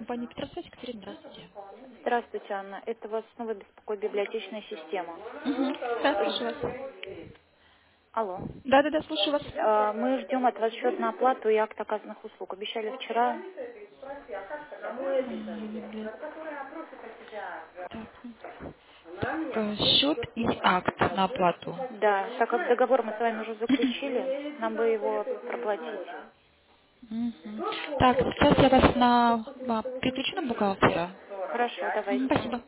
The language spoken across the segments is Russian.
компания Петросвязь. Екатерина, здравствуйте. Здравствуйте, Анна. Это вас снова беспокоит библиотечная система. Угу. Да, слушаю вас. Алло. Да, слушаю вас. Мы ждем от вас счет на оплату и акт оказанных услуг. Обещали вчера. Библи- Счет и акт на оплату. Да, так как договор мы с вами уже заключили, нам бы его проплатить. Мгм. Так, сейчас я вас переключу на бухгалтера. Хорошо, давайте. Спасибо.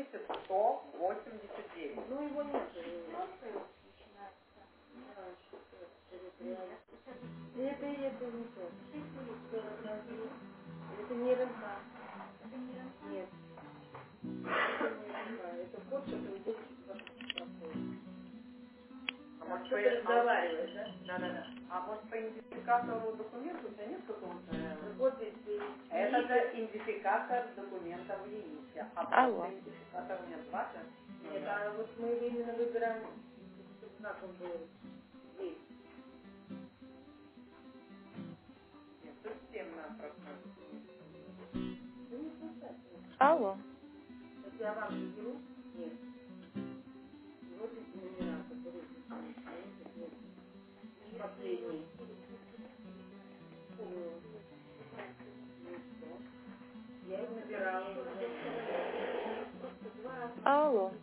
Алло. Алло. Алло.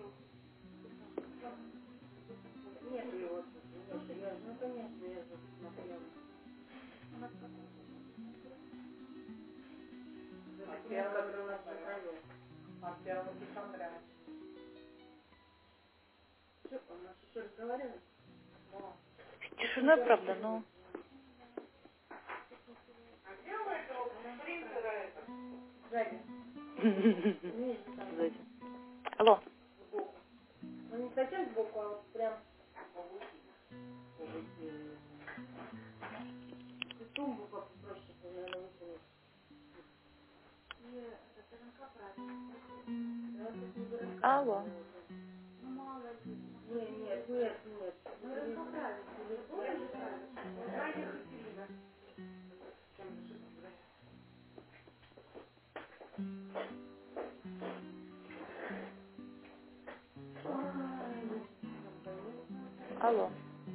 Тишина, правда, но... Сзади. Алло. Алло. Алло.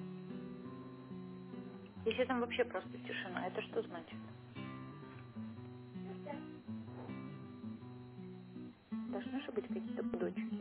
Если там вообще просто тишина, это что значит? Должны же быть какие-то гудочки.